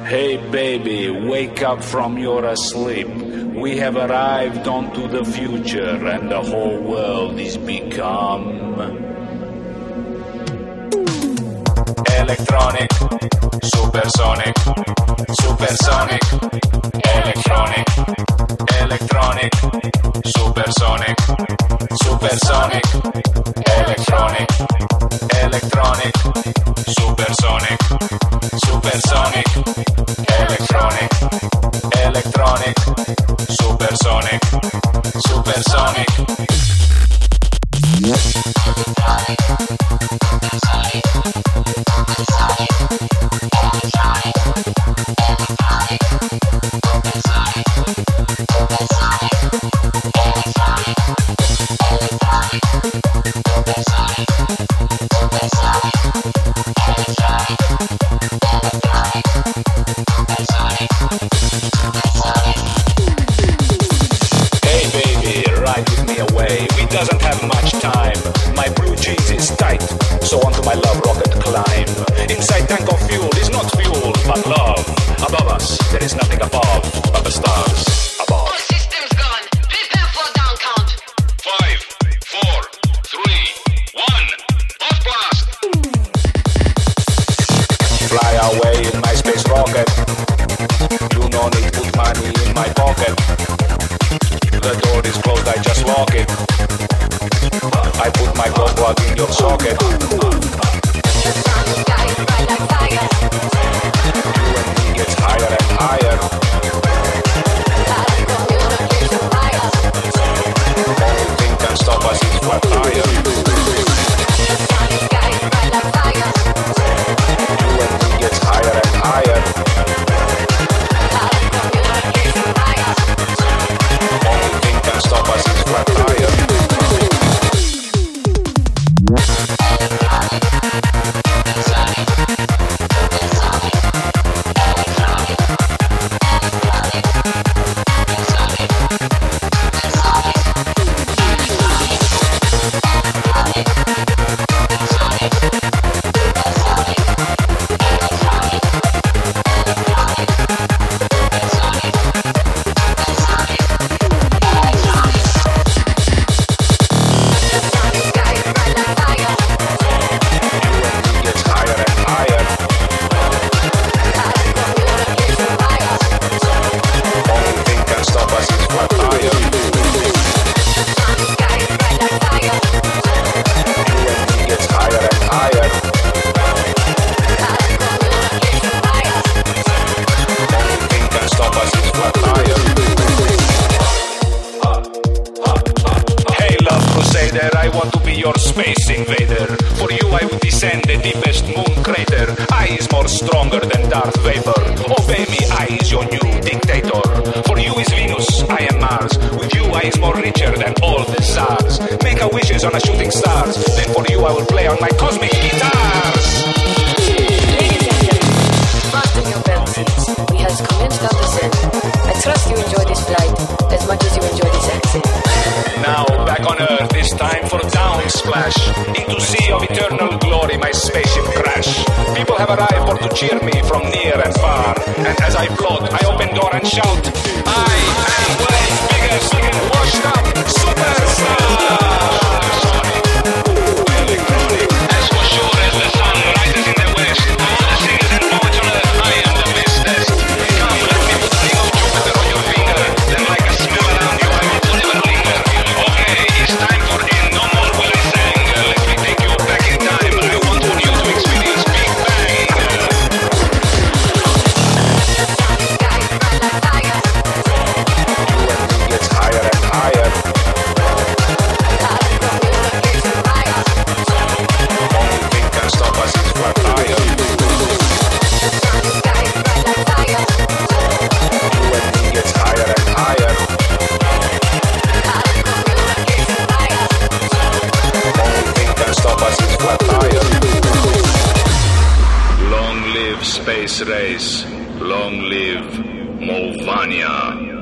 Hey baby, wake up from your asleep. We have arrived onto the future and the whole world is become electronic, supersonic, supersonic, electronic, electronic, supersonic, supersonic, electronic, electronic, supersonic, supersonic, electronic, electronic, supersonic, supersonic. Hey baby, ride with me away. We doesn't have much time. My blue jeans is tight, so onto my love rocket climb. Inside tank of fuel is not fuel, but love. Above us, there is nothing above but the stars above. All systems gone. Prepare for down count. 5, 4, 3, 1. Off blast. Fly away in my space rocket. You no need put money in my pocket. The door is closed, I just lock it. I put my gold plug in your socket. You and me gets higher and higher. Only thing can stop us is flat tire. You and me gets higher and higher. Only thing can stop us is flat tire. I want to be your space invader. For you I would descend the deepest moon crater. I is more stronger than Darth Vader. Obey me, I is your new dictator. For you is Venus, I am Mars. With you I is more richer than all the stars. Make a wishes on a shooting stars. Then for you I will play on my cosmic guitars. Ladies and gentlemen, fasten your belt seats. We have commenced our descent. I trust you enjoy this flight as much as you enjoy this accent. Now back on Earth, it's time for down splash. Into sea of eternal glory, my spaceship crash. People have arrived for to cheer me from near and far. And as I float, I open door and shout, I am world's biggest, washed up superstar. Electronic, As for sure as the sun rises in the west, all the singers and poets on earth, I am the bestest. Come, let me put the ring of Jupiter on your finger. Then like a smell around you, I will forever linger. Okay, it's time for end. No more will I sing. Let me take you back in time. I want for you to experience Big Bang. gets higher and higher. Only thing can stop us is flat tire. You and me gets higher and higher. Only thing can stop us is flat tire. Long live space race. Long live Movania.